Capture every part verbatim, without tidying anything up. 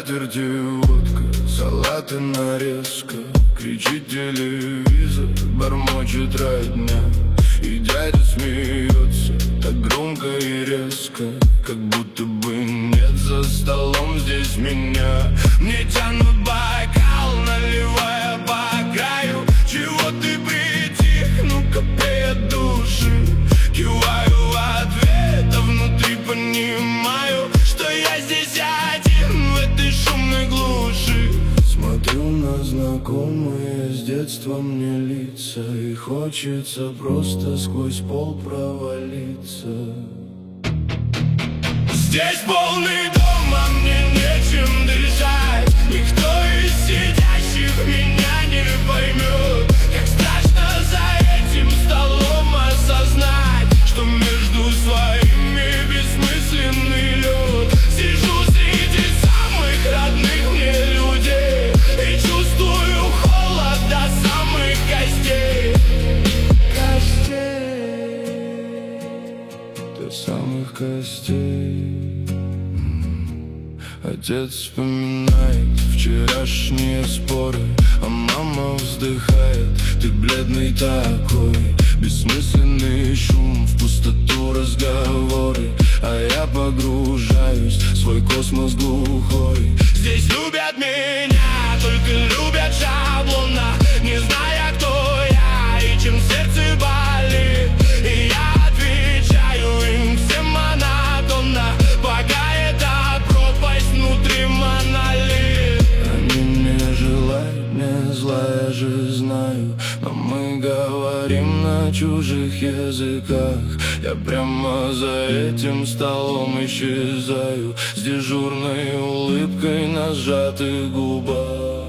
скатерти водка, салаты нарезка. Кричит телевизор, бормочет родня, и дядя смеется так громко и резко, как будто бы нет за столом здесь меня. Мне тянут бокал, наливая по краю. Чего ты притих, ну-ка пей от души. Киваю в ответ, а внутри понимаю, что я здесь один в этой шумной глуши. Смотрю на знакомые с детства мне лица, и хочется просто сквозь пол провалиться. Здесь полный дом, а мне нечем дышать. Никто из сидящих меня не поймет. Как страшно за этим столом осознать, что между своими бессмысленный лед. Сижу среди самых родных мне людей и чувствую холод до самых костей. Костей, до самых костей. Отец вспоминает вчерашние споры, а мама вздыхает: ты бледный такой. Бессмысленный шум, в пустоту разговоры, а я погружаюсь в свой космос глухой. Здесь любят меня, только любят шаблонно, не зная, кто я и чем сердце болит. И я отвечаю им всем монотонно, пока эта пропасть внутри монолит. Они не желают мне зла, я же знаю, но мы говорим на чужих языках. Я прямо за этим столом исчезаю с дежурной улыбкой на сжатых губах.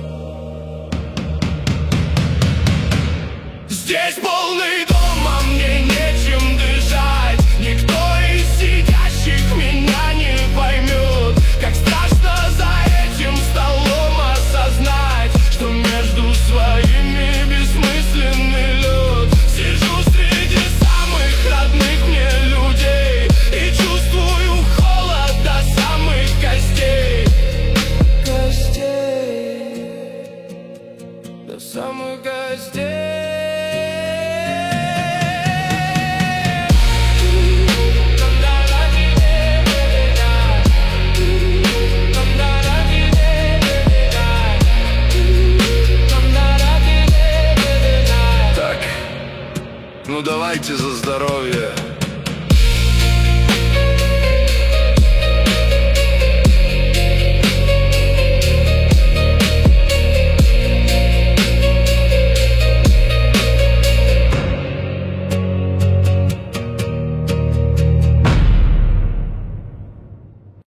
Здесь полный дом, а мне нечем дышать. Никто из сидящих меня не поймет. Как страшно за этим столом осознать, что между своими бессмысленный лед. Сижу среди самых родных мне людей и чувствую холод до самых костей. Костей, до самых костей. Ну давайте за здоровье.